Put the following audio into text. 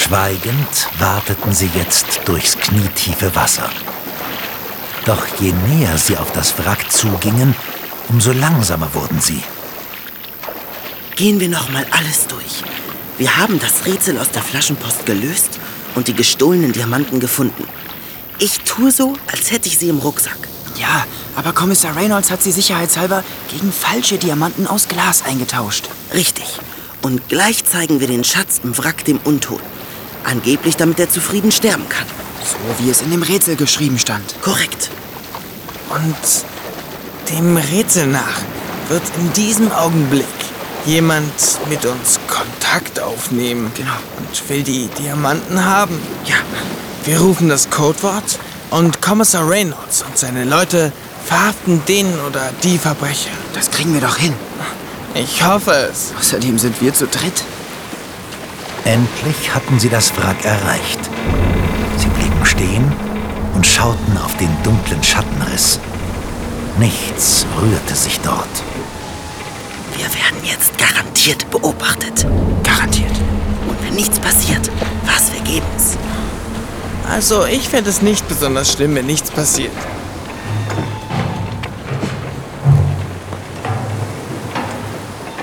Schweigend warteten sie jetzt durchs knietiefe Wasser. Doch je näher sie auf das Wrack zugingen, umso langsamer wurden sie. Gehen wir noch mal alles durch. Wir haben das Rätsel aus der Flaschenpost gelöst und die gestohlenen Diamanten gefunden. Ich tue so, als hätte ich sie im Rucksack. Ja, aber Kommissar Reynolds hat sie sicherheitshalber gegen falsche Diamanten aus Glas eingetauscht. Richtig. Und gleich zeigen wir den Schatz im Wrack dem Untoten. Angeblich, damit er zufrieden sterben kann. So wie es in dem Rätsel geschrieben stand. Korrekt. Und dem Rätsel nach wird in diesem Augenblick jemand mit uns Kontakt aufnehmen. Genau. Und will die Diamanten haben. Ja. Wir rufen das Codewort und Kommissar Reynolds und seine Leute verhaften den oder die Verbrecher. Das kriegen wir doch hin. Ich hoffe es. Außerdem sind wir zu dritt. Endlich hatten sie das Wrack erreicht. Sie blieben stehen und schauten auf den dunklen Schattenriss. Nichts rührte sich dort. Wir werden jetzt garantiert beobachtet. Garantiert. Und wenn nichts passiert, war's vergebens. Also, ich fände es nicht besonders schlimm, wenn nichts passiert.